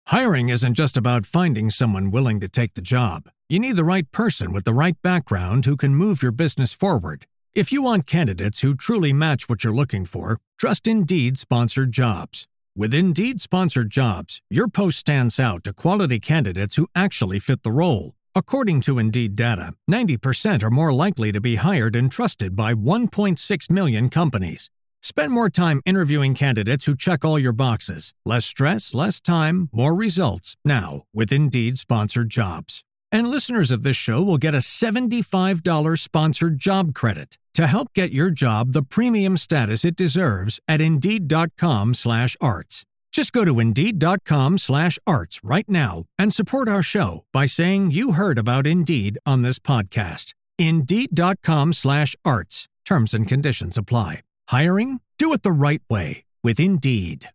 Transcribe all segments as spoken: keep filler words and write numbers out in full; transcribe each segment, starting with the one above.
Hiring isn't just about finding someone willing to take the job. You need the right person with the right background who can move your business forward. If you want candidates who truly match what you're looking for, trust Indeed Sponsored Jobs. With Indeed Sponsored Jobs, your post stands out to quality candidates who actually fit the role. According to Indeed data, ninety percent are more likely to be hired and trusted by one point six million companies. Spend more time interviewing candidates who check all your boxes. Less stress, less time, more results. Now, with Indeed Sponsored Jobs. And listeners of this show will get a seventy-five dollars sponsored job credit to help get your job the premium status it deserves at Indeed.com slash arts. Just go to Indeed.com slash arts right now and support our show by saying you heard about Indeed on this podcast. Indeed.com slash arts. Terms and conditions apply. Hiring? Do it the right way with Indeed.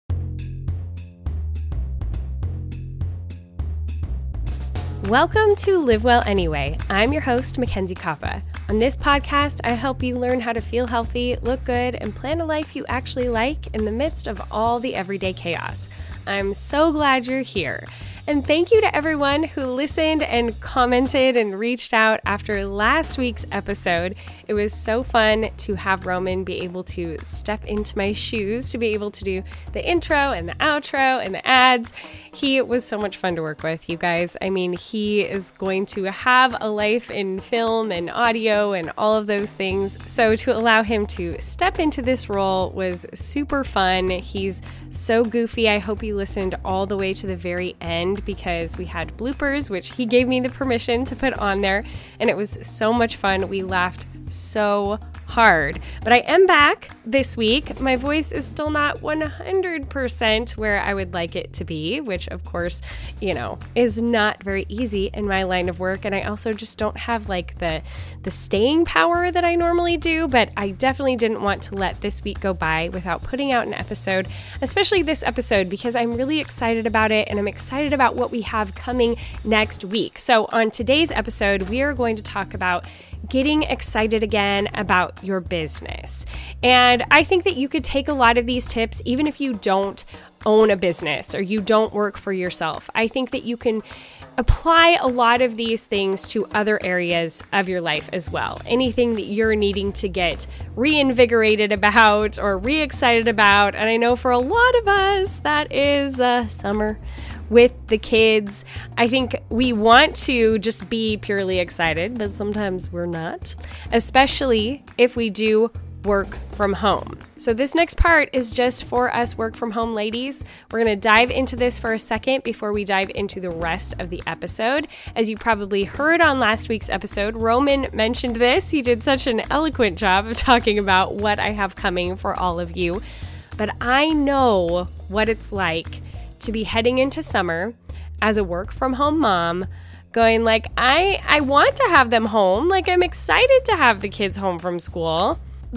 Welcome to Live Well Anyway. I'm your host, Mackenzie Koppa. On this podcast, I help you learn how to feel healthy, look good, and plan a life you actually like in the midst of all the everyday chaos. I'm so glad you're here. And thank you to everyone who listened and commented and reached out after last week's episode. It was so fun to have Roman be able to step into my shoes, to be able to do the intro and the outro and the ads. He was so much fun to work with, you guys. I mean, he is going to have a life in film and audio and all of those things. So to allow him to step into this role was super fun. He's so goofy. I hope you listened all the way to the very end, because we had bloopers, which he gave me the permission to put on there, and it was so much fun. We laughed so hard. But I am back this week. My voice is still not one hundred percent where I would like it to be, which of course, you know, is not very easy in my line of work. And I also just don't have like the the staying power that I normally do, but I definitely didn't want to let this week go by without putting out an episode, especially this episode, because I'm really excited about it and I'm excited about what we have coming next week. So on today's episode, we are going to talk about getting excited again about your business. And I think that you could take a lot of these tips, even if you don't own a business or you don't work for yourself. I think that you can apply a lot of these things to other areas of your life as well. Anything that you're needing to get reinvigorated about or re-excited about. And I know for a lot of us, that is uh, summer with the kids. I think we want to just be purely excited, but sometimes we're not, especially if we do work from home. So this next part is just for us work from home ladies. We're going to dive into this for a second before we dive into the rest of the episode. As you probably heard on last week's episode, Roman mentioned this. He did such an eloquent job of talking about what I have coming for all of you. But I know what it's like to be heading into summer as a work from home mom, going like, I, I want to have them home. Like, I'm excited to have the kids home from school,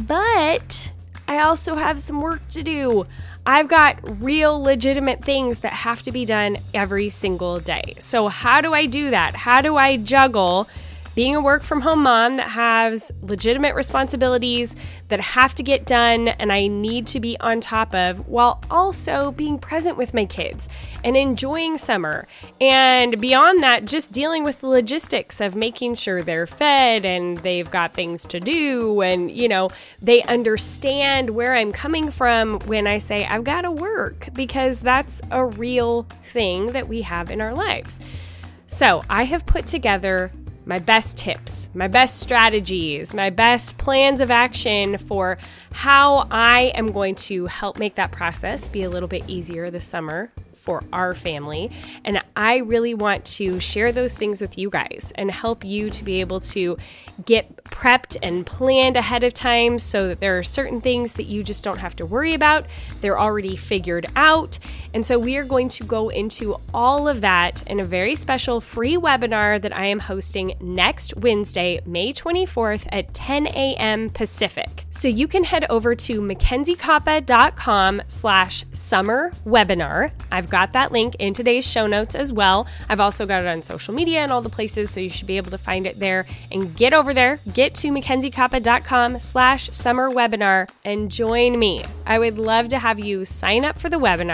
but I also have some work to do. I've got real legitimate things that have to be done every single day. So how do I do that? How do I juggle being a work from home mom that has legitimate responsibilities that have to get done and I need to be on top of, while also being present with my kids and enjoying summer? And beyond that, just dealing with the logistics of making sure they're fed and they've got things to do, and, you know, they understand where I'm coming from when I say I've got to work, because that's a real thing that we have in our lives. So I have put together my best tips, my best strategies, my best plans of action for how I am going to help make that process be a little bit easier this summer for our family. And I really want to share those things with you guys and help you to be able to get prepped and planned ahead of time, so that there are certain things that you just don't have to worry about. They're already figured out. And so we are going to go into all of that in a very special free webinar that I am hosting next Wednesday, May twenty-fourth at ten a.m. Pacific. So you can head over to mackenziekoppa.com slash summer webinar. I've got that link in today's show notes as well. I've also got it on social media and all the places, so you should be able to find it there. And get over there, get to mackenziekoppa.com slash summer webinar and join me. I would love to have you sign up for the webinar,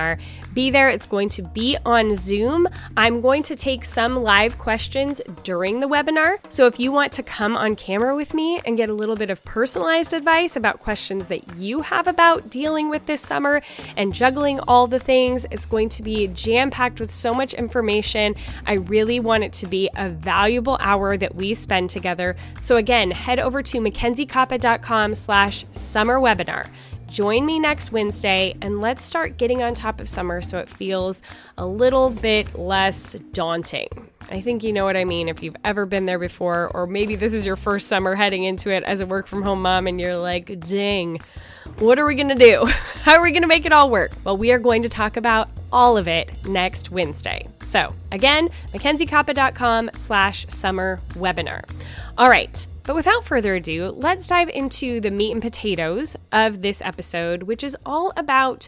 be there. It's going to be on Zoom. I'm going to take some live questions during the webinar. So if you want to come on camera with me and get a little bit of personalized advice about questions that you have about dealing with this summer and juggling all the things, it's going to be jam-packed with so much information. I really want it to be a valuable hour that we spend together. So again, head over to mackenziekoppa.com slash summer webinar. Join me next Wednesday and let's start getting on top of summer so it feels a little bit less daunting. I think you know what I mean if you've ever been there before, or maybe this is your first summer heading into it as a work from home mom and you're like, dang, what are we going to do? How are we going to make it all work? Well, we are going to talk about all of it next Wednesday. So again, mackenziekoppa.com slash summer webinar. All right. But without further ado, let's dive into the meat and potatoes of this episode, which is all about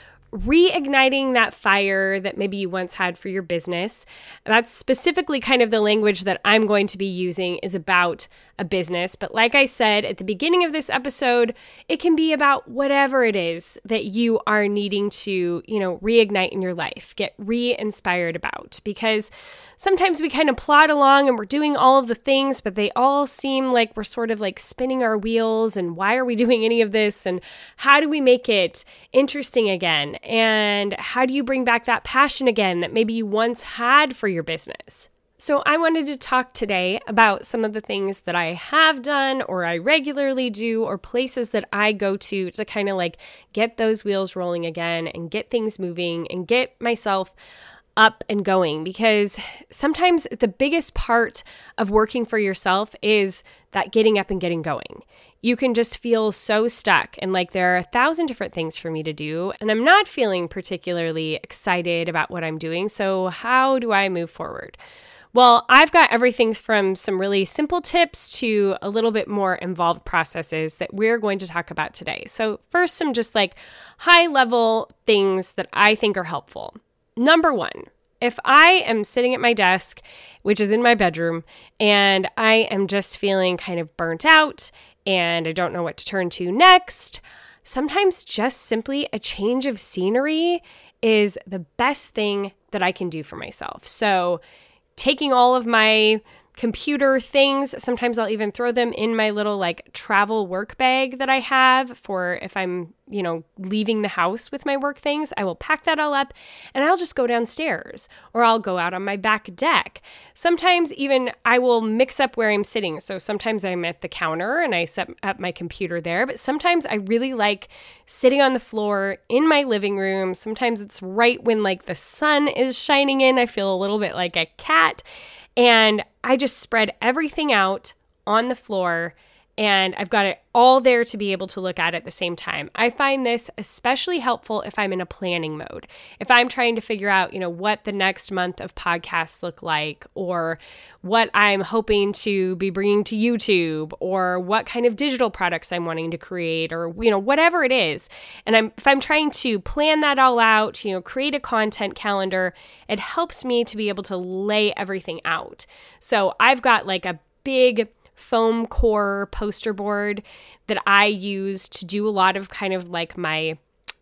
reigniting that fire that maybe you once had for your business. That's specifically kind of the language that I'm going to be using is about a business. But like I said at the beginning of this episode, it can be about whatever it is that you are needing to, you know, reignite in your life, get re-inspired about. Because sometimes we kind of plod along and we're doing all of the things, but they all seem like we're sort of like spinning our wheels. And why are we doing any of this? And how do we make it interesting again? And how do you bring back that passion again that maybe you once had for your business? So I wanted to talk today about some of the things that I have done or I regularly do or places that I go to to kind of like get those wheels rolling again and get things moving and get myself up and going, because sometimes the biggest part of working for yourself is that getting up and getting going. You can just feel so stuck and like there are a thousand different things for me to do and I'm not feeling particularly excited about what I'm doing. So how do I move forward? Well, I've got everything from some really simple tips to a little bit more involved processes that we're going to talk about today. So first, some just like high level things that I think are helpful. Number one, if I am sitting at my desk, which is in my bedroom, and I am just feeling kind of burnt out and I don't know what to turn to next, sometimes just simply a change of scenery is the best thing that I can do for myself. So taking all of my computer things, sometimes I'll even throw them in my little like travel work bag that I have for if I'm, you know, leaving the house with my work things. I will pack that all up and I'll just go downstairs or I'll go out on my back deck. Sometimes even I will mix up where I'm sitting. So sometimes I'm at the counter and I set up my computer there, but sometimes I really like sitting on the floor in my living room. Sometimes it's right when like the sun is shining in. I feel a little bit like a cat. And I just spread everything out on the floor and I've got it all there to be able to look at at the same time. I find this especially helpful if I'm in a planning mode. If I'm trying to figure out, you know, what the next month of podcasts look like or what I'm hoping to be bringing to YouTube or what kind of digital products I'm wanting to create or, you know, whatever it is. And I'm if I'm trying to plan that all out, you know, create a content calendar, it helps me to be able to lay everything out. So I've got like a big foam core poster board that I use to do a lot of kind of like my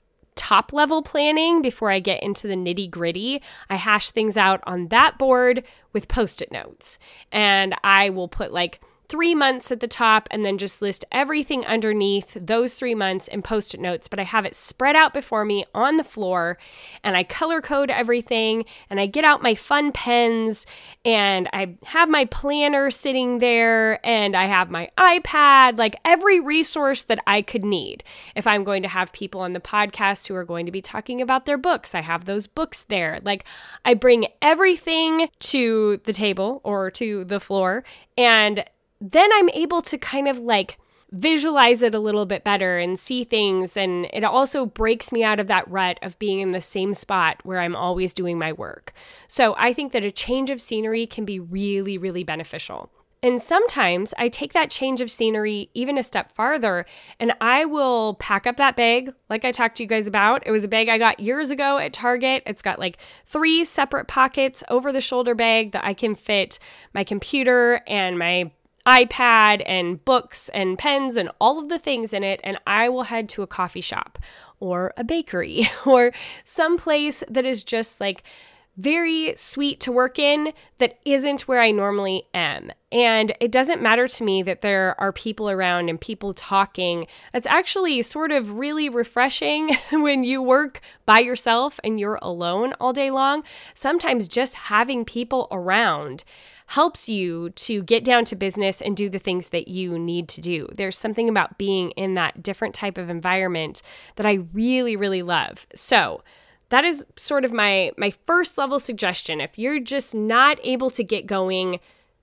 top level planning before I get into the nitty gritty. I hash things out on that board with Post-it notes and I will put like three months at the top and then just list everything underneath those three months in Post-it notes, but I have it spread out before me on the floor and I color code everything and I get out my fun pens and I have my planner sitting there and I have my iPad, like every resource that I could need. If I'm going to have people on the podcast who are going to be talking about their books, I have those books there. Like I bring everything to the table or to the floor and then I'm able to kind of like visualize it a little bit better and see things. And it also breaks me out of that rut of being in the same spot where I'm always doing my work. So I think that a change of scenery can be really, really beneficial. And sometimes I take that change of scenery even a step farther and I will pack up that bag like I talked to you guys about. It was a bag I got years ago at Target. It's got like three separate pockets over the shoulder bag that I can fit my computer and my iPad and books and pens and all of the things in it, and I will head to a coffee shop or a bakery or some place that is just like very sweet to work in that isn't where I normally am. And it doesn't matter to me that there are people around and people talking. It's actually sort of really refreshing when you work by yourself and you're alone all day long. Sometimes just having people around helps you to get down to business and do the things that you need to do. There's something about being in that different type of environment that I really, really love. So that is sort of my my first level suggestion. If you're just not able to get going,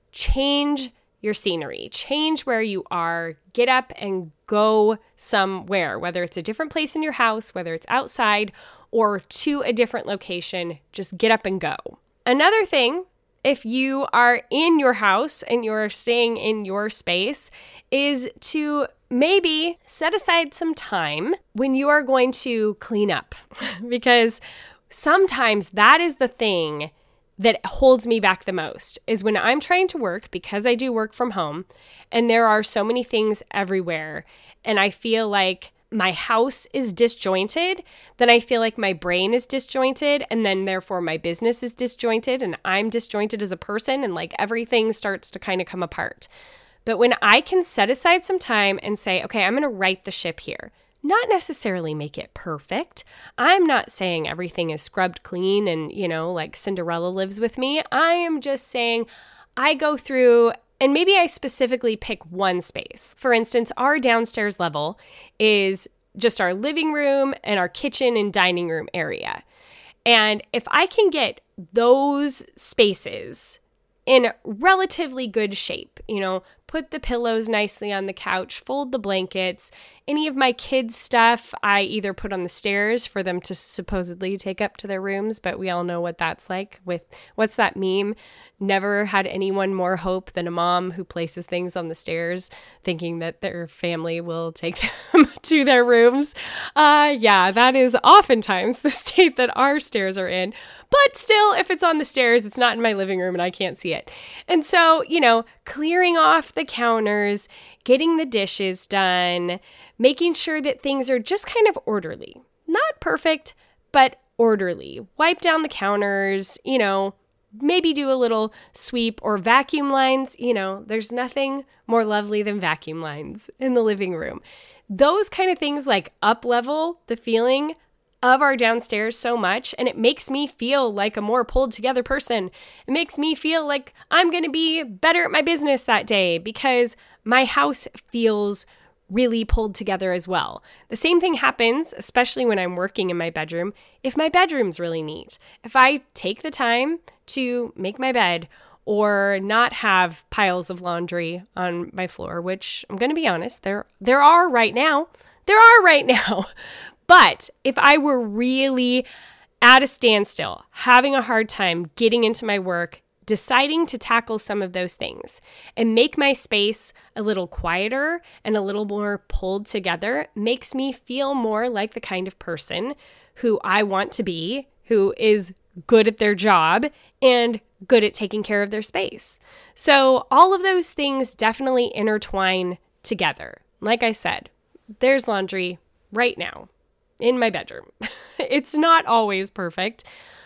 change your scenery, change where you are, get up and go somewhere, whether it's a different place in your house, whether it's outside or to a different location, just get up and go. Another thing, if you are in your house and you're staying in your space, is to maybe set aside some time when you are going to clean up, because sometimes that is the thing that holds me back the most, is when I'm trying to work, because I do work from home and there are so many things everywhere and I feel like my house is disjointed, then I feel like my brain is disjointed, and then therefore my business is disjointed and I'm disjointed as a person, and like everything starts to kind of come apart. But when I can set aside some time and say, okay, I'm going to right the ship here, not necessarily make it perfect. I'm not saying everything is scrubbed clean and, you know, like Cinderella lives with me. I am just saying I go through and maybe I specifically pick one space. For instance, our downstairs level is just our living room and our kitchen and dining room area. And if I can get those spaces in relatively good shape, you know, put the pillows nicely on the couch, fold the blankets, any of my kids' stuff I either put on the stairs for them to supposedly take up to their rooms, but we all know what that's like with, what's that meme? Never had anyone more hope than a mom who places things on the stairs thinking that their family will take them to their rooms. Uh, yeah, that is oftentimes the state that our stairs are in. But still, if it's on the stairs, it's not in my living room and I can't see it. And so, you know, clearing off the counters, getting the dishes done, making sure that things are just kind of orderly. Not perfect, but orderly. Wipe down the counters, you know, maybe do a little sweep or vacuum lines. You know, there's nothing more lovely than vacuum lines in the living room. Those kind of things like up level the feeling of our downstairs so much, and it makes me feel like a more pulled together person. It makes me feel like I'm going to be better at my business that day because my house feels really pulled together as well. The same thing happens, especially when I'm working in my bedroom, if my bedroom's really neat. If I take the time to make my bed or not have piles of laundry on my floor, which I'm going to be honest, there there are right now. There are right now. But if I were really at a standstill, having a hard time getting into my work, deciding to tackle some of those things and make my space a little quieter and a little more pulled together makes me feel more like the kind of person who I want to be, who is good at their job and good at taking care of their space. So all of those things definitely intertwine together. Like I said, there's laundry right now in my bedroom. It's not always perfect,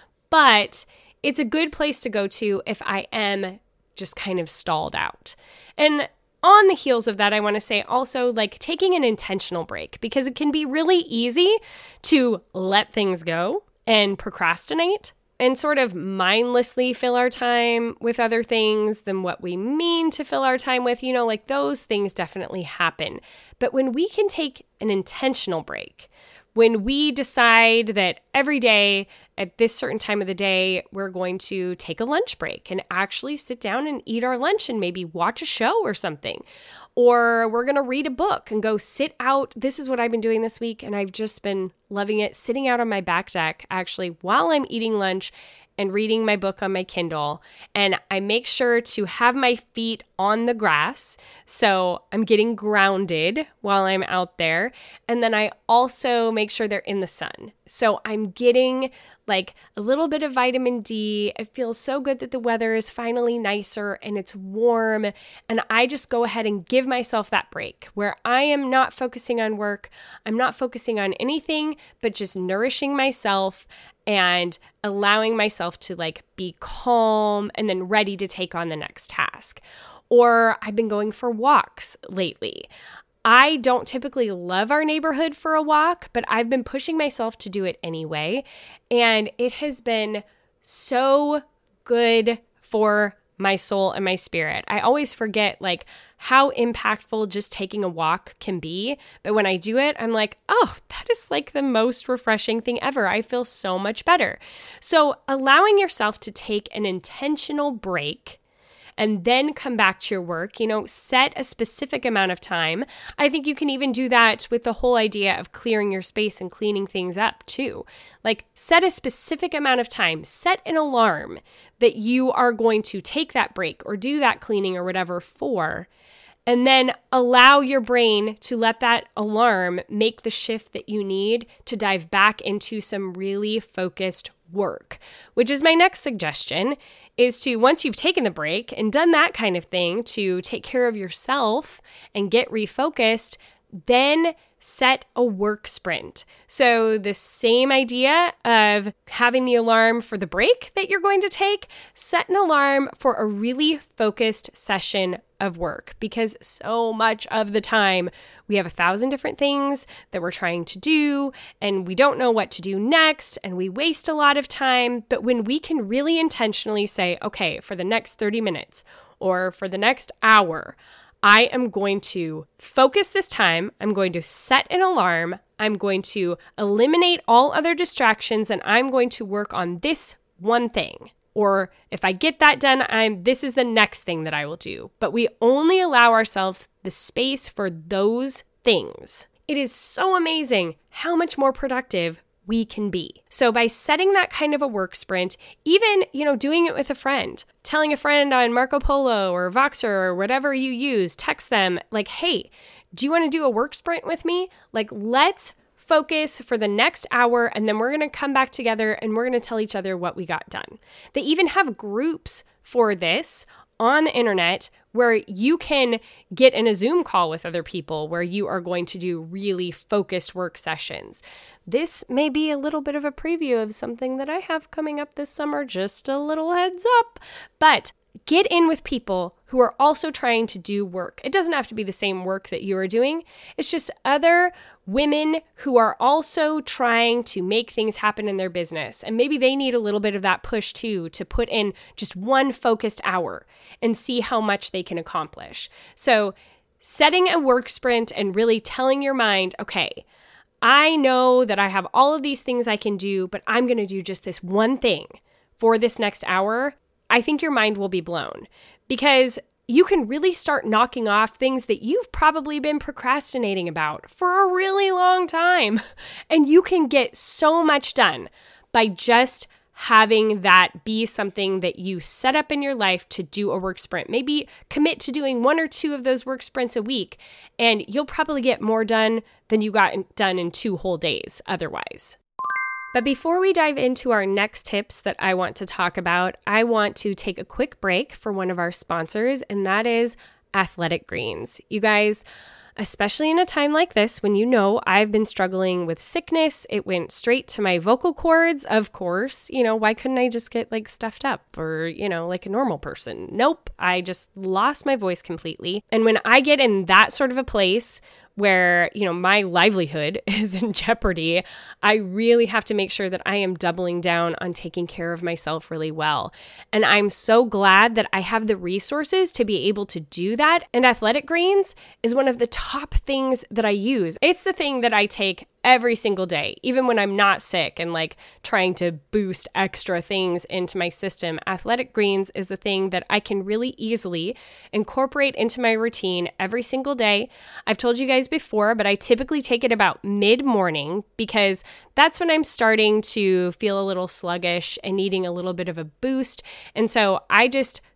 but it's a good place to go to if I am just kind of stalled out. And on the heels of that, I want to say also like taking an intentional break, because it can be really easy to let things go and procrastinate and sort of mindlessly fill our time with other things than what we mean to fill our time with. You know, like those things definitely happen. But when we can take an intentional break, when we decide that every day at this certain time of the day, we're going to take a lunch break and actually sit down and eat our lunch and maybe watch a show or something, or we're going to read a book and go sit out. This is what I've been doing this week, and I've just been loving it, sitting out on my back deck actually while I'm eating lunch and reading my book on my Kindle. And I make sure to have my feet on the grass, so I'm getting grounded while I'm out there. And then I also make sure they're in the sun. So I'm getting like a little bit of vitamin D. It feels so good that the weather is finally nicer and it's warm. And I just go ahead and give myself that break where I am not focusing on work. I'm not focusing on anything, but just nourishing myself and allowing myself to like be calm and then ready to take on the next task. Or I've been going for walks lately. I don't typically love our neighborhood for a walk, but I've been pushing myself to do it anyway. And it has been so good for my soul and my spirit. I always forget like how impactful just taking a walk can be. But when I do it, I'm like, oh, that is like the most refreshing thing ever. I feel so much better. So allowing yourself to take an intentional break and then come back to your work, you know, set a specific amount of time. I think you can even do that with the whole idea of clearing your space and cleaning things up too. Like set a specific amount of time, set an alarm that you are going to take that break or do that cleaning or whatever for, and then allow your brain to let that alarm make the shift that you need to dive back into some really focused work, which is my next suggestion, is to, once you've taken the break and done that kind of thing to take care of yourself and get refocused, then set a work sprint. So the same idea of having the alarm for the break that you're going to take, set an alarm for a really focused session of work, because so much of the time we have a thousand different things that we're trying to do and we don't know what to do next and we waste a lot of time. But when we can really intentionally say, okay, for the next thirty minutes or for the next hour, I am going to focus this time. I'm going to set an alarm. I'm going to eliminate all other distractions and I'm going to work on this one thing. Or if I get that done, I'm this is the next thing that I will do. But we only allow ourselves the space for those things. It is so amazing how much more productive we can be. So by setting that kind of a work sprint, even, you know, doing it with a friend, telling a friend on Marco Polo or Voxer or whatever you use, text them like, hey, do you want to do a work sprint with me? Like, let's focus for the next hour, and then we're going to come back together and we're going to tell each other what we got done. They even have groups for this on the internet where you can get in a Zoom call with other people where you are going to do really focused work sessions. This may be a little bit of a preview of something that I have coming up this summer, just a little heads up, but get in with people who are also trying to do work. It doesn't have to be the same work that you are doing. It's just other women who are also trying to make things happen in their business. And maybe they need a little bit of that push too, to put in just one focused hour and see how much they can accomplish. So setting a work sprint and really telling your mind, okay, I know that I have all of these things I can do, but I'm going to do just this one thing for this next hour. I think your mind will be blown, because you can really start knocking off things that you've probably been procrastinating about for a really long time. And you can get so much done by just having that be something that you set up in your life to do a work sprint. Maybe commit to doing one or two of those work sprints a week, and you'll probably get more done than you got done in two whole days otherwise. But before we dive into our next tips that I want to talk about, I want to take a quick break for one of our sponsors, and that is Athletic Greens. You guys, especially in a time like this, when you know I've been struggling with sickness, it went straight to my vocal cords, of course. You know, why couldn't I just get like stuffed up or, you know, like a normal person? Nope, I just lost my voice completely. And when I get in that sort of a place where, you know, my livelihood is in jeopardy, I really have to make sure that I am doubling down on taking care of myself really well. And I'm so glad that I have the resources to be able to do that. And Athletic Greens is one of the top things that I use. It's the thing that I take every single day, even when I'm not sick and like trying to boost extra things into my system. Athletic Greens is the thing that I can really easily incorporate into my routine every single day. I've told you guys before, but I typically take it about mid-morning because that's when I'm starting to feel a little sluggish and needing a little bit of a boost. And so I just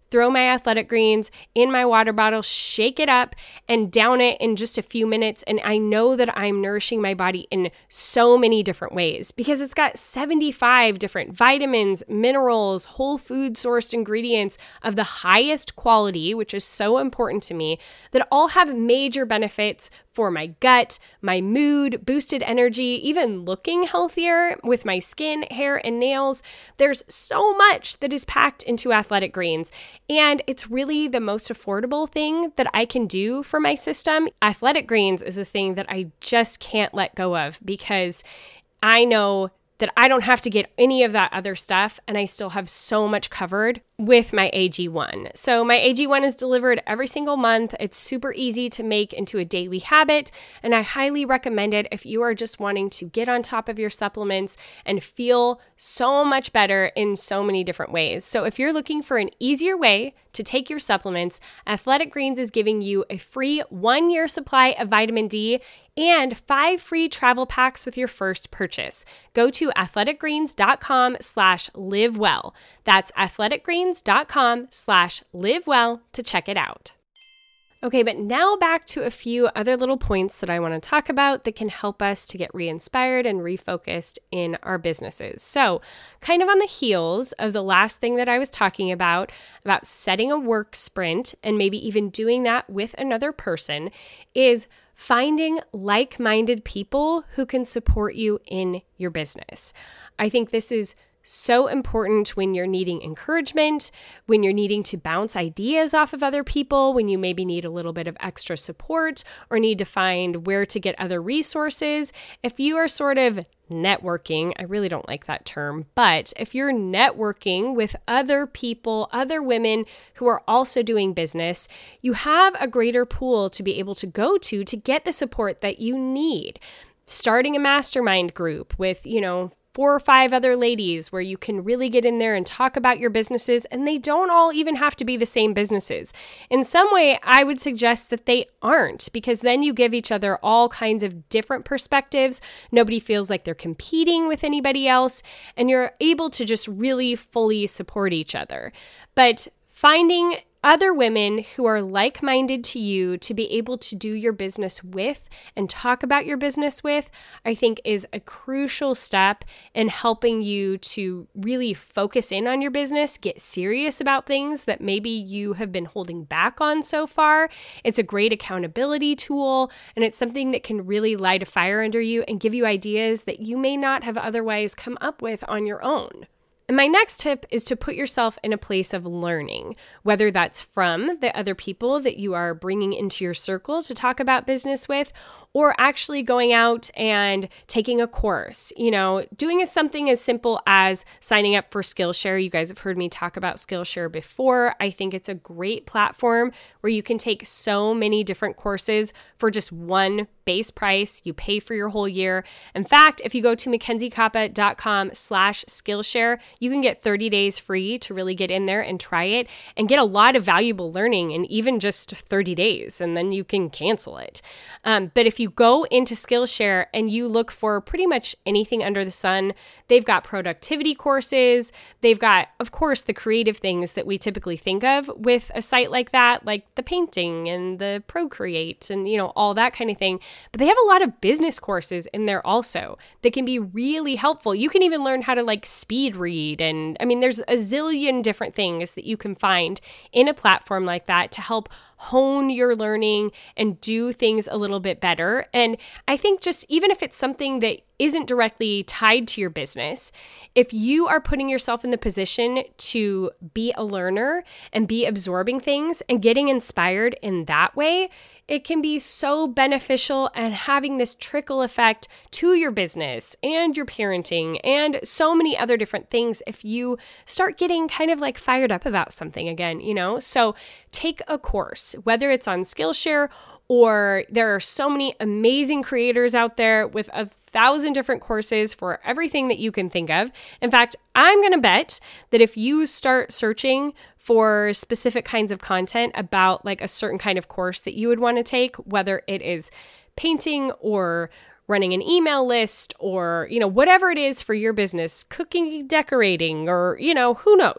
throw my Athletic Greens in my water bottle, shake it up, and down it in just a few minutes. And I know that I'm nourishing my body in so many different ways because it's got seventy-five different vitamins, minerals, whole food sourced ingredients of the highest quality, which is so important to me, that all have major benefits for my gut, my mood, boosted energy, even looking healthier with my skin, hair, and nails. There's so much that is packed into Athletic Greens, and it's really the most affordable thing that I can do for my system. Athletic Greens is a thing that I just can't let go of because I know that I don't have to get any of that other stuff, and I still have so much covered with my A G one. So my A G one is delivered every single month. It's super easy to make into a daily habit, and I highly recommend it if you are just wanting to get on top of your supplements and feel so much better in so many different ways. So if you're looking for an easier way to take your supplements, Athletic Greens is giving you a free one-year supply of vitamin D and five free travel packs with your first purchase. Go to athleticgreens.com slash live well. That's athleticgreens.com slash live well to check it out. Okay, but now back to a few other little points that I want to talk about that can help us to get re-inspired and refocused in our businesses. So, kind of on the heels of the last thing that I was talking about, about setting a work sprint and maybe even doing that with another person, is finding like-minded people who can support you in your business. I think this is so important when you're needing encouragement, when you're needing to bounce ideas off of other people, when you maybe need a little bit of extra support or need to find where to get other resources. If you are sort of networking, I really don't like that term, but if you're networking with other people, other women who are also doing business, you have a greater pool to be able to go to to get the support that you need. Starting a mastermind group with, you know, four or five other ladies where you can really get in there and talk about your businesses, and they don't all even have to be the same businesses. In some way, I would suggest that they aren't, because then you give each other all kinds of different perspectives. Nobody feels like they're competing with anybody else, and you're able to just really fully support each other. But finding other women who are like-minded to you to be able to do your business with and talk about your business with, I think is a crucial step in helping you to really focus in on your business, get serious about things that maybe you have been holding back on so far. It's a great accountability tool, and it's something that can really light a fire under you and give you ideas that you may not have otherwise come up with on your own. And my next tip is to put yourself in a place of learning, whether that's from the other people that you are bringing into your circle to talk about business with, or actually going out and taking a course, you know, doing something as simple as signing up for Skillshare. You guys have heard me talk about Skillshare before. I think it's a great platform where you can take so many different courses for just one base price. You pay for your whole year. In fact, if you go to mackenziekappa.com slash Skillshare, you can get thirty days free to really get in there and try it and get a lot of valuable learning in even just thirty days, and then you can cancel it. Um, but if you go into Skillshare and you look for pretty much anything under the sun, they've got productivity courses. They've got, of course, the creative things that we typically think of with a site like that, like the painting and the Procreate and, you know, all that kind of thing. But they have a lot of business courses in there also that can be really helpful. You can even learn how to like speed read. And I mean, there's a zillion different things that you can find in a platform like that to help hone your learning and do things a little bit better. And I think just even if it's something that isn't directly tied to your business, if you are putting yourself in the position to be a learner and be absorbing things and getting inspired in that way, it can be so beneficial and having this trickle effect to your business and your parenting and so many other different things if you start getting kind of like fired up about something again, you know? So take a course, whether it's on Skillshare or there are so many amazing creators out there with a thousand different courses for everything that you can think of. In fact, I'm going to bet that if you start searching for specific kinds of content about like a certain kind of course that you would want to take, whether it is painting or running an email list or, you know, whatever it is for your business, cooking, decorating, or, you know, who knows?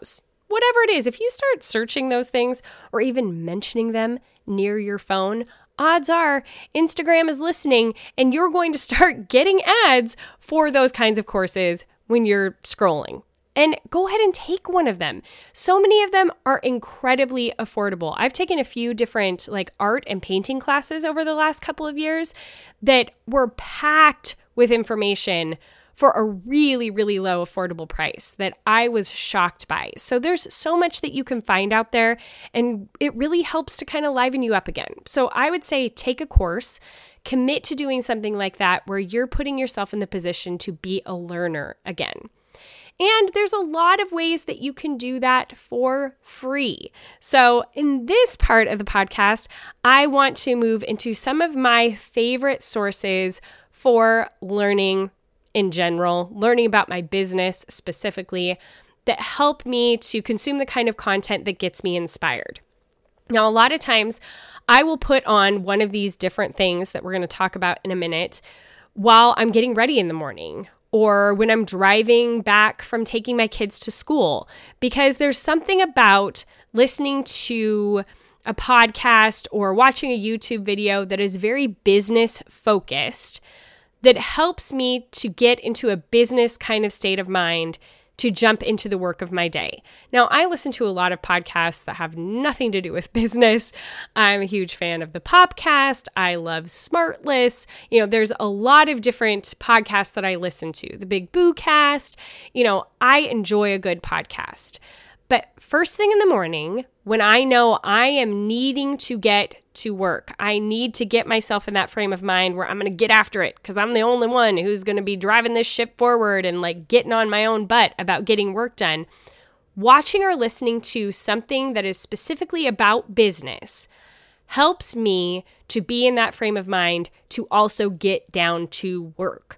whatever it is, if you start searching those things or even mentioning them near your phone, odds are Instagram is listening and you're going to start getting ads for those kinds of courses when you're scrolling. And go ahead and take one of them. So many of them are incredibly affordable. I've taken a few different like art and painting classes over the last couple of years that were packed with information for a really, really low affordable price that I was shocked by. So there's so much that you can find out there, and it really helps to kind of liven you up again. So I would say take a course, commit to doing something like that where you're putting yourself in the position to be a learner again. And there's a lot of ways that you can do that for free. So in this part of the podcast, I want to move into some of my favorite sources for learning in general, learning about my business specifically, that help me to consume the kind of content that gets me inspired. Now, a lot of times I will put on one of these different things that we're going to talk about in a minute while I'm getting ready in the morning, or when I'm driving back from taking my kids to school, because there's something about listening to a podcast or watching a YouTube video that is very business focused that helps me to get into a business kind of state of mind to jump into the work of my day. Now, I listen to a lot of podcasts that have nothing to do with business. I'm a huge fan of the Popcast. I love Smartless. You know, there's a lot of different podcasts that I listen to. The Big Boo Cast. You know, I enjoy a good podcast. But first thing in the morning, when I know I am needing to get to work, I need to get myself in that frame of mind where I'm going to get after it because I'm the only one who's going to be driving this ship forward and like getting on my own butt about getting work done. Watching or listening to something that is specifically about business helps me to be in that frame of mind to also get down to work.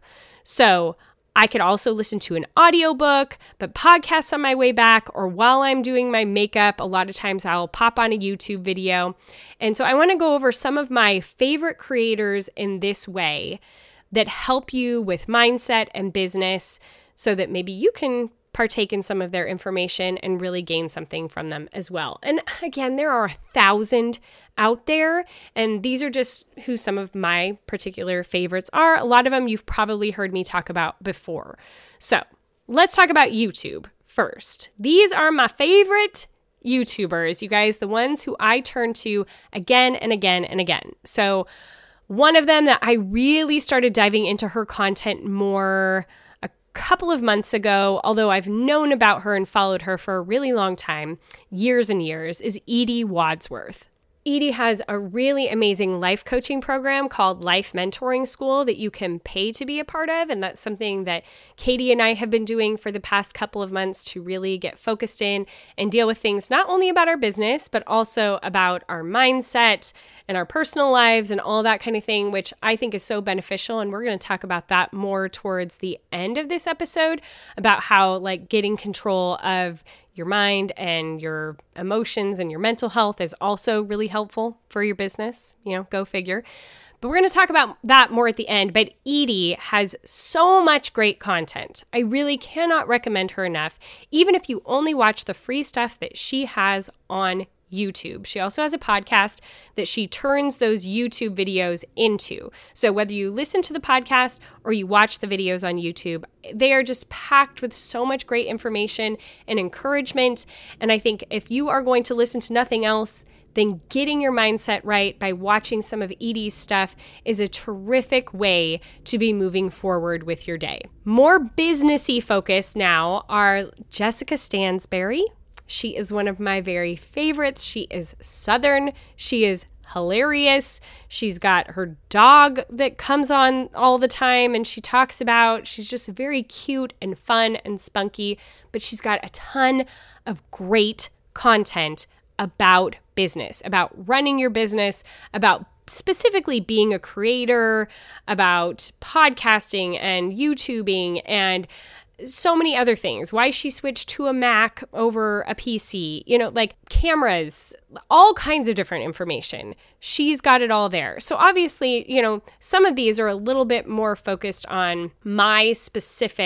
So I could also listen to an audiobook, but podcasts on my way back, or while I'm doing my makeup, a lot of times I'll pop on a YouTube video. And so I want to go over some of my favorite creators in this way that help you with mindset and business so that maybe you can partake in some of their information and really gain something from them as well. And again, there are a thousand out there, and these are just who some of my particular favorites are. A lot of them you've probably heard me talk about before. So let's talk about YouTube first. These are my favorite YouTubers, you guys, the ones who I turn to again and again and again. So one of them that I really started diving into her content more a couple of months ago, although I've known about her and followed her for a really long time, years and years, is Edie Wadsworth. Edie has a really amazing life coaching program called Life Mentoring School that you can pay to be a part of. And that's something that Katie and I have been doing for the past couple of months to really get focused in and deal with things not only about our business, but also about our mindset and our personal lives and all that kind of thing, which I think is so beneficial. And we're going to talk about that more towards the end of this episode, about how like getting control of your mind and your emotions and your mental health is also really helpful for your business. You know, go figure. But we're going to talk about that more at the end. But Edie has so much great content. I really cannot recommend her enough, even if you only watch the free stuff that she has on YouTube. She also has a podcast that she turns those YouTube videos into. So whether you listen to the podcast or you watch the videos on YouTube, they are just packed with so much great information and encouragement. And I think if you are going to listen to nothing else, then getting your mindset right by watching some of Edie's stuff is a terrific way to be moving forward with your day. More businessy focus now are Jessica Stansberry. She is one of my very favorites. She is Southern. She is hilarious. She's got her dog that comes on all the time and she talks about. She's just very cute and fun and spunky, but she's got a ton of great content about business, about running your business, about specifically being a creator, about podcasting and YouTubing and so many other things. Why she switched to a Mac over a P C, you know, like cameras, all kinds of different information. She's got it all there. So obviously, you know, some of these are a little bit more focused on my specific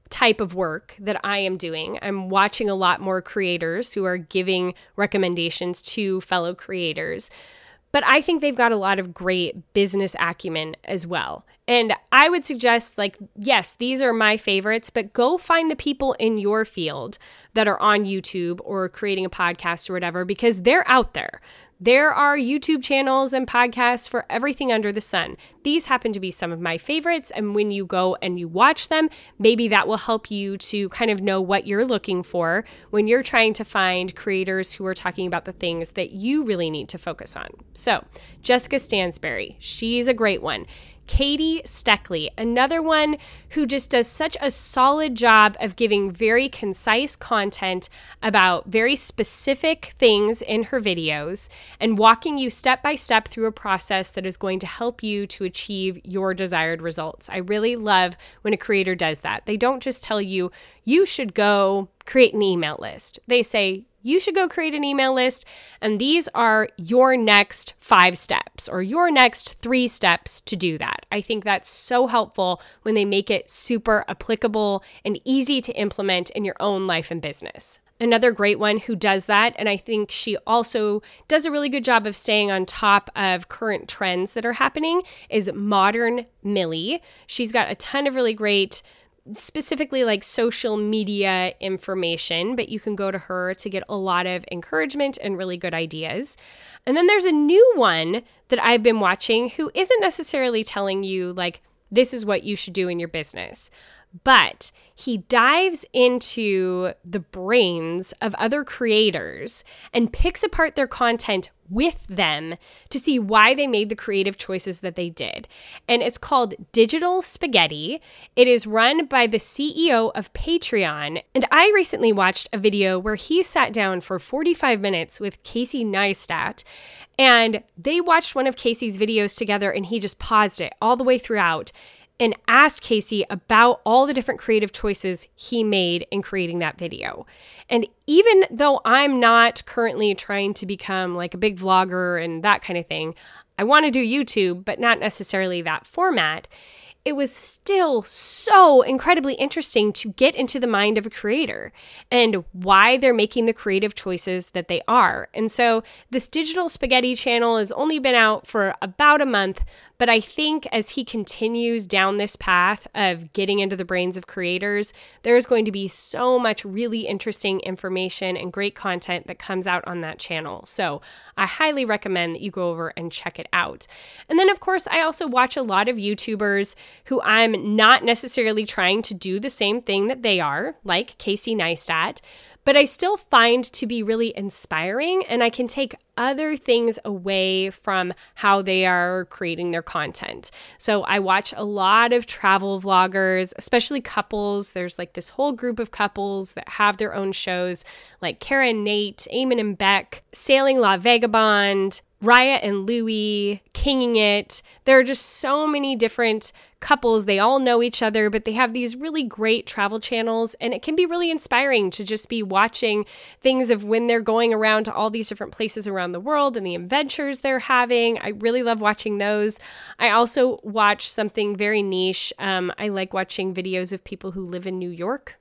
type of work that I am doing. I'm watching a lot more creators who are giving recommendations to fellow creators. But I think they've got a lot of great business acumen as well. And I would suggest, like, yes, these are my favorites, but go find the people in your field that are on YouTube or creating a podcast or whatever, because they're out there. There are YouTube channels and podcasts for everything under the sun. These happen to be some of my favorites. And when you go and you watch them, maybe that will help you to kind of know what you're looking for when you're trying to find creators who are talking about the things that you really need to focus on. So Jessica Stansberry, she's a great one. Katie Steckley, another one who just does such a solid job of giving very concise content about very specific things in her videos and walking you step by step through a process that is going to help you to achieve your desired results. I really love when a creator does that. They don't just tell you, you should go create an email list. They say, you should go create an email list, and these are your next five steps or your next three steps to do that. I think that's so helpful when they make it super applicable and easy to implement in your own life and business. Another great one who does that, and I think she also does a really good job of staying on top of current trends that are happening, is Modern Millie. She's got a ton of really great specifically like social media information, but you can go to her to get a lot of encouragement and really good ideas. And then there's a new one that I've been watching who isn't necessarily telling you like, this is what you should do in your business, but he dives into the brains of other creators and picks apart their content with them to see why they made the creative choices that they did. And it's called Digital Spaghetti. It is run by the C E O of Patreon. And I recently watched a video where he sat down for forty-five minutes with Casey Neistat, and they watched one of Casey's videos together, and he just paused it all the way throughout and asked Casey about all the different creative choices he made in creating that video. And even though I'm not currently trying to become like a big vlogger and that kind of thing, I want to do YouTube, but not necessarily that format. It was still so incredibly interesting to get into the mind of a creator and why they're making the creative choices that they are. And so this Digital Spaghetti channel has only been out for about a month, but I think as he continues down this path of getting into the brains of creators, there's going to be so much really interesting information and great content that comes out on that channel. So I highly recommend that you go over and check it out. And then, of course, I also watch a lot of YouTubers who I'm not necessarily trying to do the same thing that they are, like Casey Neistat, but I still find to be really inspiring, and I can take other things away from how they are creating their content. So I watch a lot of travel vloggers, especially couples. There's like this whole group of couples that have their own shows, like Kara and Nate, Eamon and Beck, Sailing La Vagabond, Raya and Louie, Kinging It. There are just so many different couples. They all know each other, but they have these really great travel channels, and it can be really inspiring to just be watching things of when they're going around to all these different places around the world and the adventures they're having. I really love watching those. I also watch something very niche. Um, I like watching videos of people who live in New York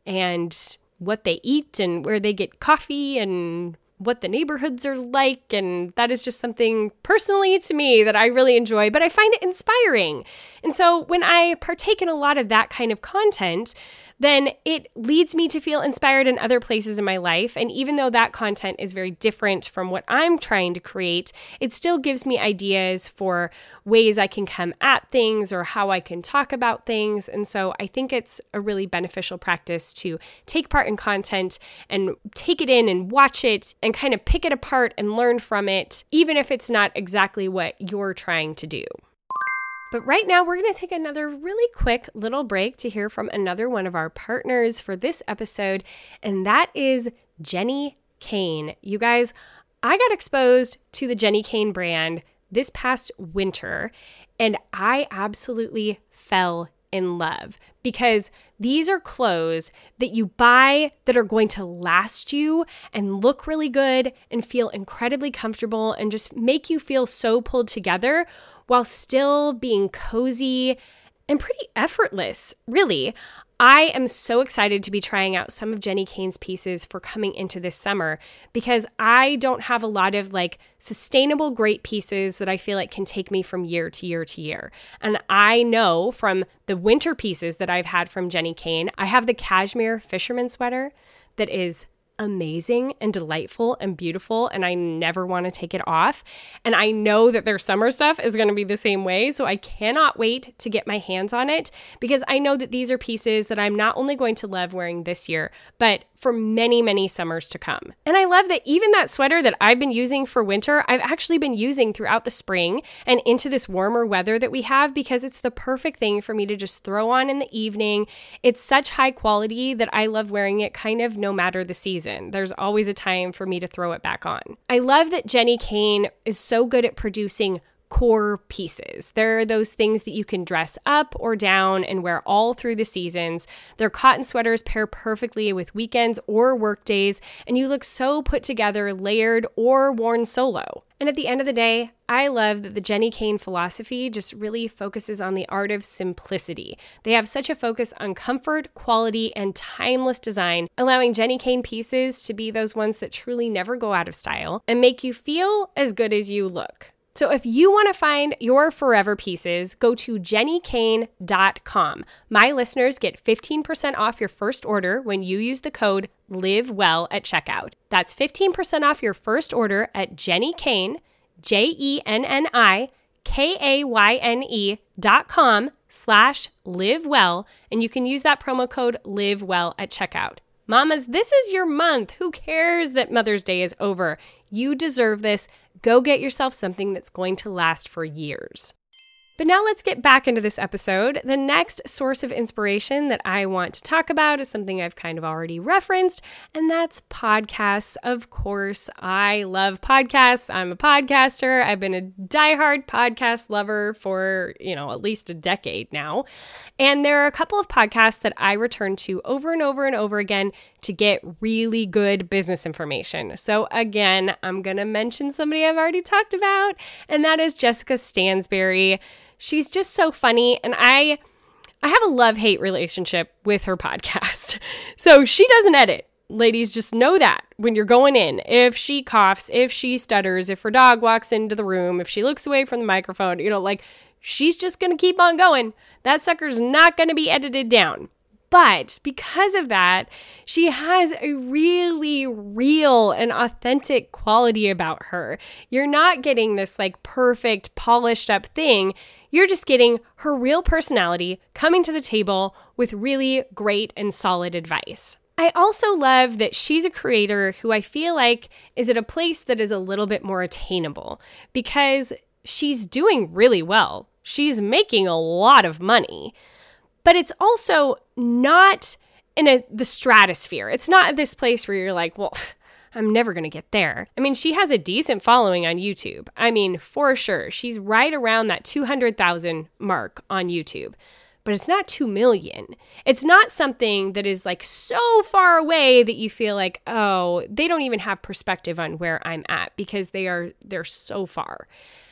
and what they eat and where they get coffee and what the neighborhoods are like, and that is just something personally to me that I really enjoy, but I find it inspiring. And so when I partake in a lot of that kind of content, then it leads me to feel inspired in other places in my life. And even though that content is very different from what I'm trying to create, it still gives me ideas for ways I can come at things or how I can talk about things. And so I think it's a really beneficial practice to take part in content and take it in and watch it and kind of pick it apart and learn from it, even if it's not exactly what you're trying to do. But right now, we're going to take another really quick little break to hear from another one of our partners for this episode, and that is Jenni Kayne. You guys, I got exposed to the Jenni Kayne brand this past winter, and I absolutely fell in love because these are clothes that you buy that are going to last you and look really good and feel incredibly comfortable and just make you feel so pulled together while still being cozy and pretty effortless, really. I am so excited to be trying out some of Jenni Kayne's pieces for coming into this summer because I don't have a lot of like sustainable, great pieces that I feel like can take me from year to year to year. And I know from the winter pieces that I've had from Jenni Kayne, I have the cashmere fisherman sweater that is amazing and delightful and beautiful, and I never want to take it off. And I know that their summer stuff is going to be the same way, so I cannot wait to get my hands on it because I know that these are pieces that I'm not only going to love wearing this year, but for many, many summers to come. And I love that even that sweater that I've been using for winter, I've actually been using throughout the spring and into this warmer weather that we have because it's the perfect thing for me to just throw on in the evening. It's such high quality that I love wearing it kind of no matter the season. There's always a time for me to throw it back on. I love that Jenni Kayne is so good at producing core pieces. There are those things that you can dress up or down and wear all through the seasons. Their cotton sweaters pair perfectly with weekends or work days, and you look so put together, layered, or worn solo. And at the end of the day, I love that the Jenni Kayne philosophy just really focuses on the art of simplicity. They have such a focus on comfort, quality, and timeless design, allowing Jenni Kayne pieces to be those ones that truly never go out of style and make you feel as good as you look. So if you want to find your forever pieces, go to jenni kayne dot com. My listeners get fifteen percent off your first order when you use the code LIVEWELL at checkout. That's fifteen percent off your first order at Jenni Kayne, J E N N I K A Y N E dot com slash LIVEWELL, and you can use that promo code LIVEWELL at checkout. Mamas, this is your month. Who cares that Mother's Day is over? You deserve this. Go get yourself something that's going to last for years. But now let's get back into this episode. The next source of inspiration that I want to talk about is something I've kind of already referenced, and that's podcasts. Of course, I love podcasts. I'm a podcaster. I've been a diehard podcast lover for, you know, at least a decade now. And there are a couple of podcasts that I return to over and over and over again to get really good business information. So again, I'm going to mention somebody I've already talked about, and that is Jessica Stansberry. She's just so funny, and I I have a love-hate relationship with her podcast. So she doesn't edit. Ladies, just know that when you're going in. If she coughs, if she stutters, if her dog walks into the room, if she looks away from the microphone, you know, like, she's just going to keep on going. That sucker's not going to be edited down. But because of that, she has a really real and authentic quality about her. You're not getting this like perfect, polished up thing. You're just getting her real personality coming to the table with really great and solid advice. I also love that she's a creator who I feel like is at a place that is a little bit more attainable because she's doing really well. She's making a lot of money. But it's also not in a, the stratosphere. It's not this place where you're like, well, I'm never going to get there. I mean, she has a decent following on YouTube. I mean, for sure. She's right around that two hundred thousand mark on YouTube. But it's not two million. It's not something that is like so far away that you feel like, oh, they don't even have perspective on where I'm at because they are, they're so far.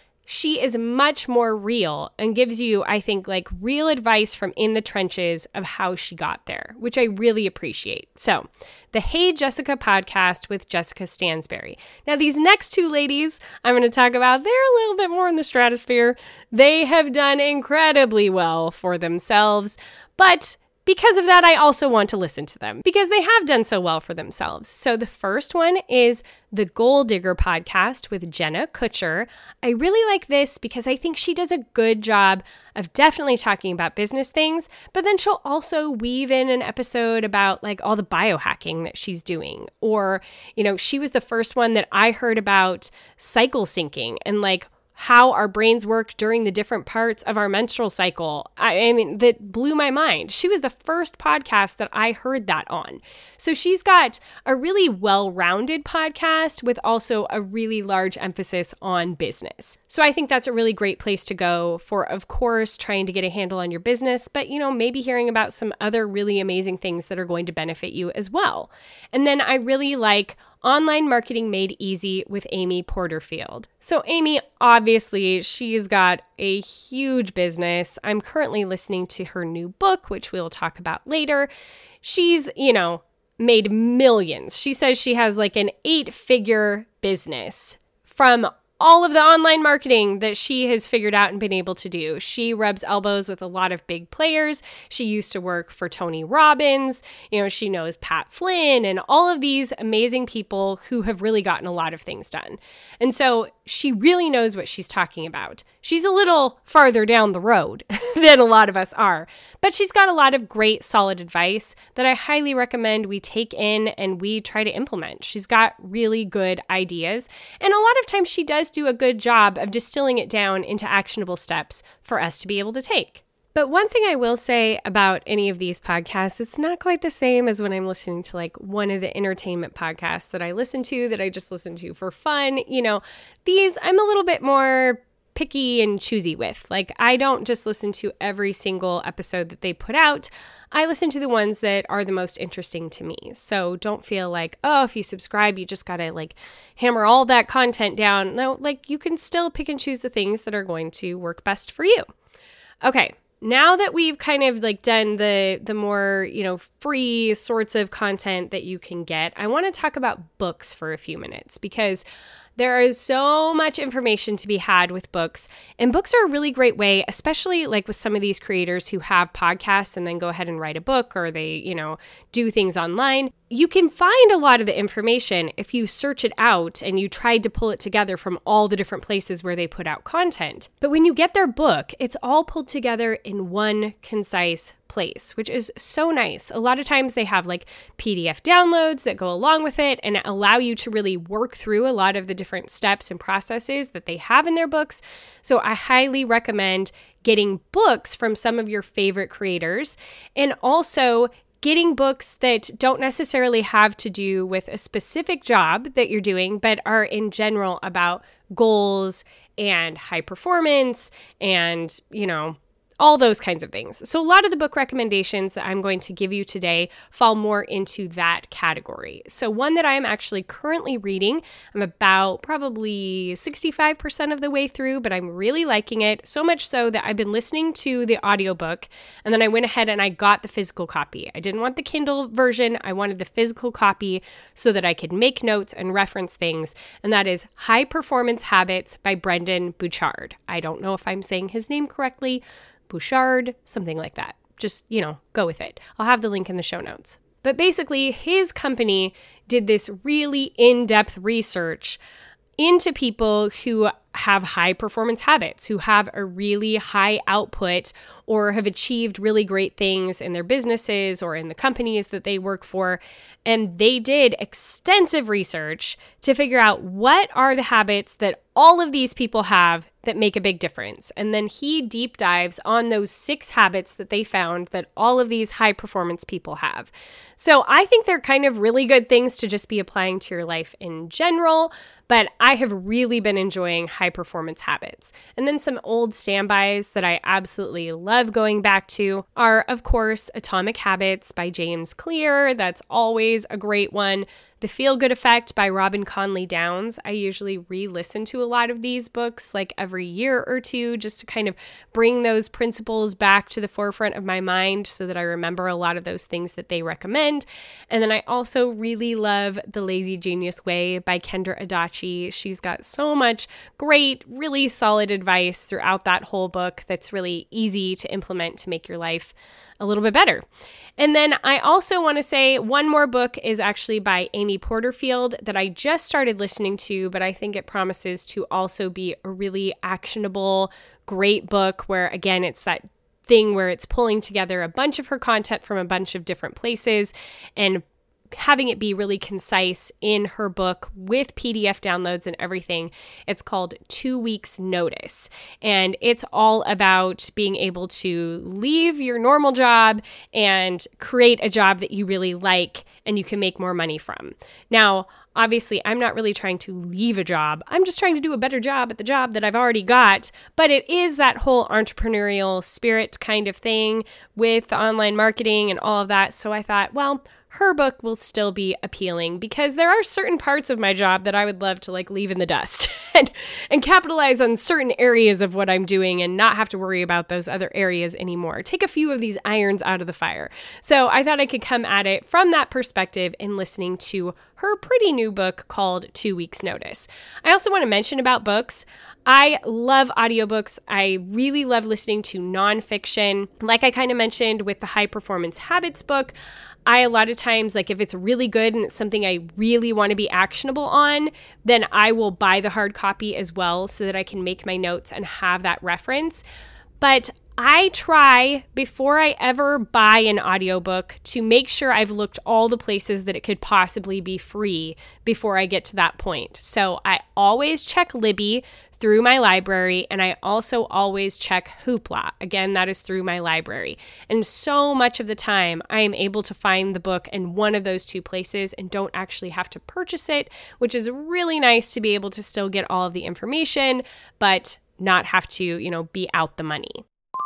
She is much more real and gives you, I think, like real advice from in the trenches of how she got there, which I really appreciate. So, the Hey Jessica podcast with Jessica Stansberry. Now, these next two ladies I'm going to talk about, they're a little bit more in the stratosphere. They have done incredibly well for themselves, but because of that, I also want to listen to them because they have done so well for themselves. So the first one is the Goal Digger podcast with Jenna Kutcher. I really like this because I think she does a good job of definitely talking about business things, but then she'll also weave in an episode about like all the biohacking that she's doing. Or, you know, she was the first one that I heard about cycle syncing and like how our brains work during the different parts of our menstrual cycle. I, I mean, that blew my mind. She was the first podcast that I heard that on. So she's got a really well-rounded podcast with also a really large emphasis on business. So I think that's a really great place to go for, of course, trying to get a handle on your business, but, you know, maybe hearing about some other really amazing things that are going to benefit you as well. And then I really like Online Marketing Made Easy with Amy Porterfield. So Amy, obviously, she's got a huge business. I'm currently listening to her new book, which we'll talk about later. She's, you know, made millions. She says she has like an eight-figure business from all of the online marketing that she has figured out and been able to do. She rubs elbows with a lot of big players. She used to work for Tony Robbins. You know, she knows Pat Flynn and all of these amazing people who have really gotten a lot of things done. And so she really knows what she's talking about. She's a little farther down the road than a lot of us are, but she's got a lot of great, solid advice that I highly recommend we take in and we try to implement. She's got really good ideas, and a lot of times she does do a good job of distilling it down into actionable steps for us to be able to take. But one thing I will say about any of these podcasts, it's not quite the same as when I'm listening to like one of the entertainment podcasts that I listen to, that I just listen to for fun. You know, these I'm a little bit more picky and choosy with. Like, I don't just listen to every single episode that they put out. I listen to the ones that are the most interesting to me. So don't feel like, oh, if you subscribe, you just got to like hammer all that content down. No, like you can still pick and choose the things that are going to work best for you. Okay. Now that we've kind of like done the the more, you know, free sorts of content that you can get, I want to talk about books for a few minutes, because there is so much information to be had with books, and books are a really great way, especially like with some of these creators who have podcasts and then go ahead and write a book, or they, you know, do things online. You can find a lot of the information if you search it out and you tried to pull it together from all the different places where they put out content. But when you get their book, it's all pulled together in one concise place, which is so nice. A lot of times they have like P D F downloads that go along with it and allow you to really work through a lot of the different steps and processes that they have in their books. So I highly recommend getting books from some of your favorite creators, and also getting books that don't necessarily have to do with a specific job that you're doing, but are in general about goals and high performance and, you know, all those kinds of things. So a lot of the book recommendations that I'm going to give you today fall more into that category. So one that I'm actually currently reading, I'm about probably sixty-five percent of the way through, but I'm really liking it, so much so that I've been listening to the audiobook, and then I went ahead and I got the physical copy. I didn't want the Kindle version. I wanted the physical copy so that I could make notes and reference things, and that is High Performance Habits by Brendon Burchard. I don't know if I'm saying his name correctly. Burchard, something like that. Just, you know, go with it. I'll have the link in the show notes. But basically, his company did this really in-depth research into people who have high performance habits, who have a really high output or have achieved really great things in their businesses or in the companies that they work for. And they did extensive research to figure out what are the habits that all of these people have that make a big difference. And then he deep dives on those six habits that they found that all of these high performance people have. So I think they're kind of really good things to just be applying to your life in general, but I have really been enjoying High Performance Habits. And then some old standbys that I absolutely love going back to are, of course, Atomic Habits by James Clear. That's always a great one. The Feel Good Effect by Robin Conley Downs. I usually re-listen to a lot of these books like every year or two just to kind of bring those principles back to the forefront of my mind so that I remember a lot of those things that they recommend. And then I also really love The Lazy Genius Way by Kendra Adachi. She's got so much great, really solid advice throughout that whole book that's really easy to implement to make your life a little bit better. And then I also want to say one more book is actually by Amy Porterfield that I just started listening to, but I think it promises to also be a really actionable, great book where, again, it's that thing where it's pulling together a bunch of her content from a bunch of different places and having it be really concise in her book with P D F downloads and everything. It's called Two Weeks Notice. And it's all about being able to leave your normal job and create a job that you really like and you can make more money from. Now, obviously, I'm not really trying to leave a job. I'm just trying to do a better job at the job that I've already got. But it is that whole entrepreneurial spirit kind of thing with online marketing and all of that. So I thought, well, her book will still be appealing, because there are certain parts of my job that I would love to like leave in the dust and, and capitalize on certain areas of what I'm doing and not have to worry about those other areas anymore. Take a few of these irons out of the fire. So I thought I could come at it from that perspective in listening to her pretty new book called Two Weeks Notice. I also want to mention about books. I love audiobooks. I really love listening to nonfiction. Like I kind of mentioned with the High Performance Habits book, I a lot of times, like if it's really good and it's something I really want to be actionable on, then I will buy the hard copy as well so that I can make my notes and have that reference. But I try, before I ever buy an audiobook, to make sure I've looked all the places that it could possibly be free before I get to that point. So I always check Libby through my library, and I also always check Hoopla. Again, that is through my library. And so much of the time, I am able to find the book in one of those two places and don't actually have to purchase it, which is really nice to be able to still get all of the information, but not have to, you know, be out the money.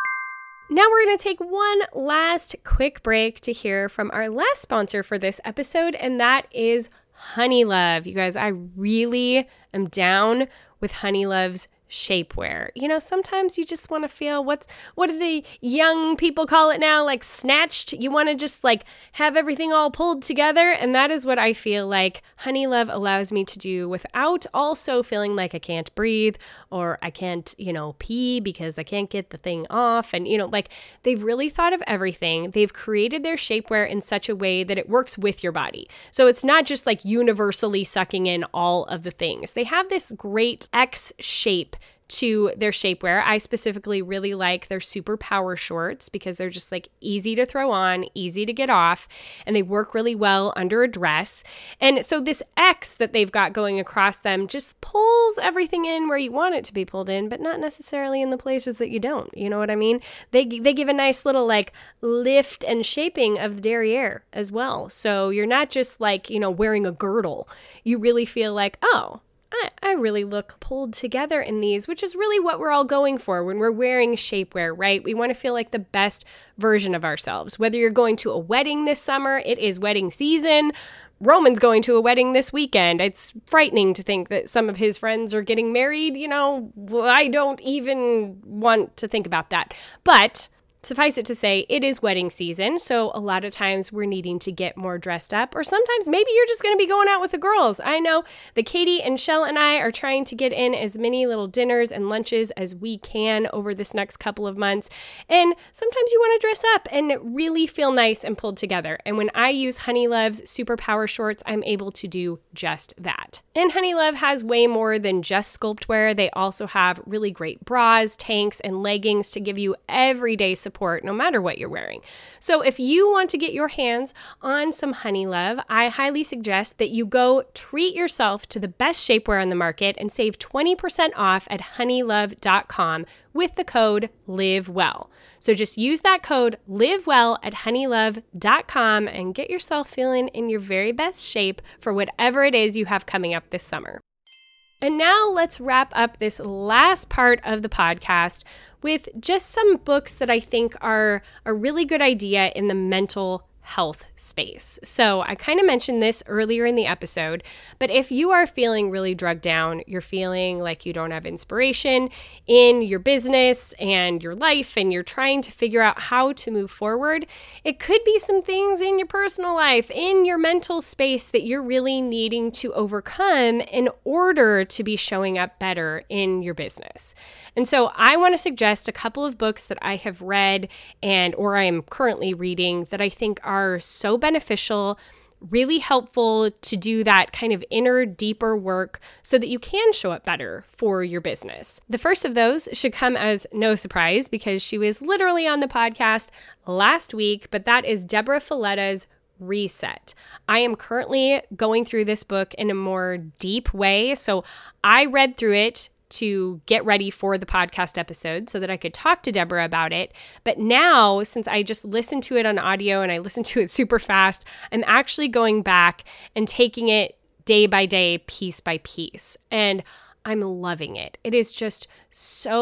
Now we're going to take one last quick break to hear from our last sponsor for this episode, and that is Honeylove. You guys, I really am down with Honeylove's shapewear. You know, sometimes you just want to feel what's, what do the young people call it now? Like snatched. You want to just like have everything all pulled together. And that is what I feel like Honeylove allows me to do without also feeling like I can't breathe or I can't, you know, pee because I can't get the thing off. And, you know, like they've really thought of everything. They've created their shapewear in such a way that it works with your body. So it's not just like universally sucking in all of the things. They have this great X shape to their shapewear. I specifically really like their super power shorts because they're just like easy to throw on, easy to get off, and they work really well under a dress. And so this X that they've got going across them just pulls everything in where you want it to be pulled in, but not necessarily in the places that you don't. You know what I mean? They they give a nice little like lift and shaping of the derriere as well. So you're not just like, you know, wearing a girdle. You really feel like, oh, I, I really look pulled together in these, which is really what we're all going for when we're wearing shapewear, right? We want to feel like the best version of ourselves. Whether you're going to a wedding this summer, it is wedding season. Roman's going to a wedding this weekend. It's frightening to think that some of his friends are getting married. You know, I don't even want to think about that. But suffice it to say, it is wedding season, so a lot of times we're needing to get more dressed up, or sometimes maybe you're just going to be going out with the girls. I know that Katie and Shell and I are trying to get in as many little dinners and lunches as we can over this next couple of months, and sometimes you want to dress up and really feel nice and pulled together, and when I use Honeylove's Super Power Shorts, I'm able to do just that. And Honeylove has way more than just sculptwear. They also have really great bras, tanks, and leggings to give you everyday support support no matter what you're wearing. So if you want to get your hands on some Honeylove, I highly suggest that you go treat yourself to the best shapewear on the market and save twenty percent off at honeylove dot com with the code LIVEWELL. So just use that code LIVEWELL at honeylove dot com and get yourself feeling in your very best shape for whatever it is you have coming up this summer. And now let's wrap up this last part of the podcast with just some books that I think are a really good idea in the mental health space. So I kind of mentioned this earlier in the episode, but if you are feeling really drugged down, you're feeling like you don't have inspiration in your business and your life, and you're trying to figure out how to move forward, it could be some things in your personal life, in your mental space that you're really needing to overcome in order to be showing up better in your business. And so I want to suggest a couple of books that I have read and or I am currently reading that I think are are so beneficial, really helpful to do that kind of inner, deeper work so that you can show up better for your business. The first of those should come as no surprise because she was literally on the podcast last week, but that is Deborah Filletta's Reset. I am currently going through this book in a more deep way. So I read through it to get ready for the podcast episode so that I could talk to Deborah about it. But now, since I just listened to it on audio and I listened to it super fast, I'm actually going back and taking it day by day, piece by piece. And I'm loving it. It is just so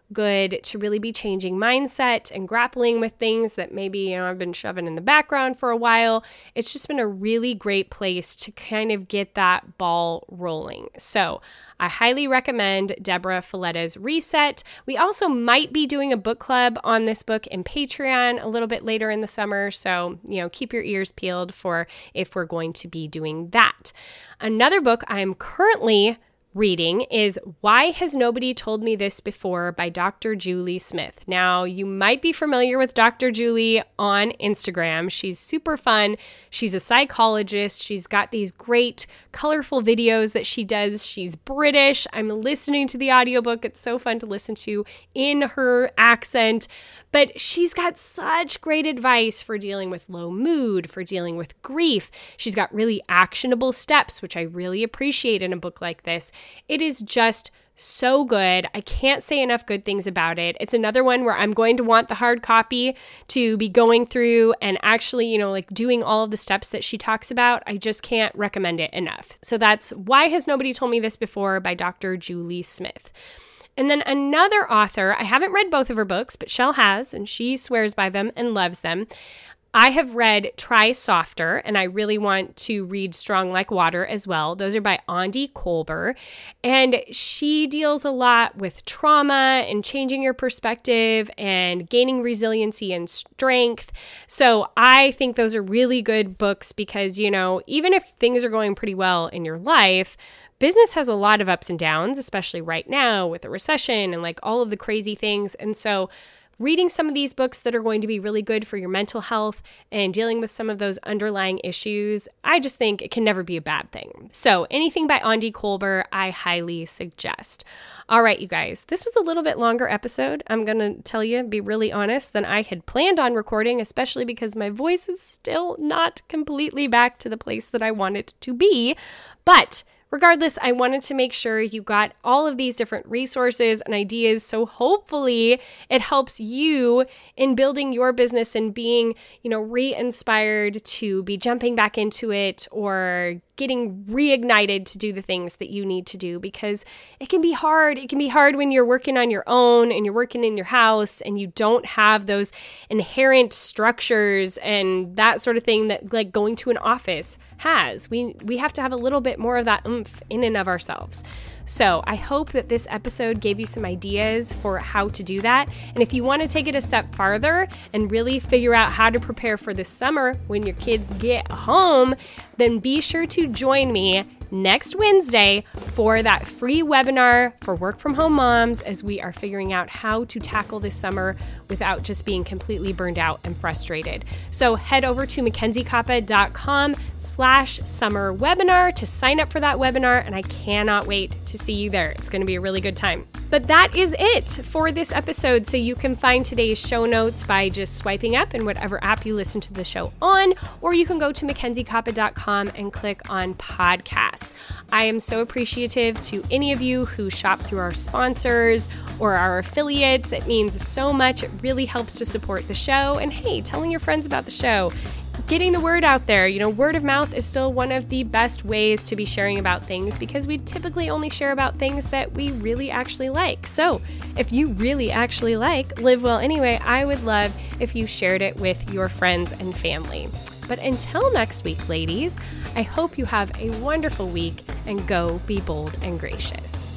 good to really be changing mindset and grappling with things that maybe, you know, I've been shoving in the background for a while. It's just been a really great place to kind of get that ball rolling. So I highly recommend Deborah Foletta's Reset. We also might be doing a book club on this book in Patreon a little bit later in the summer. So, you know, keep your ears peeled for if we're going to be doing that. Another book I'm currently reading is Why Has Nobody Told Me This Before by Doctor Julie Smith. Now, you might be familiar with Doctor Julie on Instagram. She's super fun. She's a psychologist. She's got these great, colorful videos that she does. She's British. I'm listening to the audiobook. It's so fun to listen to in her accent. But she's got such great advice for dealing with low mood, for dealing with grief. She's got really actionable steps, which I really appreciate in a book like this. It is just so good. I can't say enough good things about it. It's another one where I'm going to want the hard copy to be going through and actually, you know, like doing all of the steps that she talks about. I just can't recommend it enough. So that's Why Has Nobody Told Me This Before by Doctor Julie Smith. And then another author, I haven't read both of her books, but Shell has, and she swears by them and loves them. I have read Try Softer, and I really want to read Strong Like Water as well. Those are by Aundi Kolber, and she deals a lot with trauma and changing your perspective and gaining resiliency and strength. So I think those are really good books because, you know, even if things are going pretty well in your life, business has a lot of ups and downs, especially right now with the recession and like all of the crazy things. And so reading some of these books that are going to be really good for your mental health and dealing with some of those underlying issues, I just think it can never be a bad thing. So anything by Aundi Kolber, I highly suggest. All right, you guys, this was a little bit longer episode. I'm going to tell you, be really honest, than I had planned on recording, especially because my voice is still not completely back to the place that I want it to be. But regardless, I wanted to make sure you got all of these different resources and ideas, so hopefully it helps you in building your business and being, you know, re-inspired to be jumping back into it or getting reignited to do the things that you need to do, because it can be hard. It can be hard when you're working on your own and you're working in your house and you don't have those inherent structures and that sort of thing that like going to an office has. We we have to have a little bit more of that oomph in and of ourselves. So I hope that this episode gave you some ideas for how to do that. And if you want to take it a step farther and really figure out how to prepare for this summer when your kids get home, then be sure to join me next Wednesday for that free webinar for work from home moms as we are figuring out how to tackle this summer without just being completely burned out and frustrated. So head over to mackenziekappa.com slash summer webinar to sign up for that webinar, and I cannot wait to see you there. It's going to be a really good time. But that is it for this episode. So you can find today's show notes by just swiping up in whatever app you listen to the show on, or you can go to mackenziekappa dot com and click on podcasts. I am so appreciative to any of you who shop through our sponsors or our affiliates. It means so much. It really helps to support the show. And hey, telling your friends about the show, getting the word out there. You know, word of mouth is still one of the best ways to be sharing about things because we typically only share about things that we really actually like. So if you really actually like Live Well Anyway, I would love if you shared it with your friends and family. But until next week, ladies, I hope you have a wonderful week and go be bold and gracious.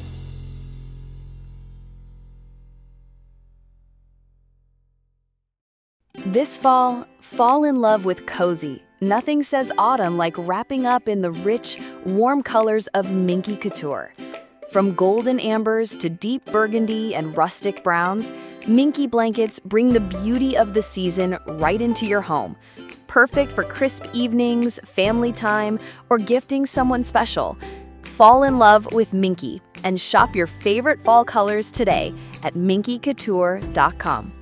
This fall, fall in love with cozy. Nothing says autumn like wrapping up in the rich, warm colors of Minky Couture. From golden ambers to deep burgundy and rustic browns, Minky blankets bring the beauty of the season right into your home. Perfect for crisp evenings, family time, or gifting someone special. Fall in love with Minky and shop your favorite fall colors today at minky couture dot com.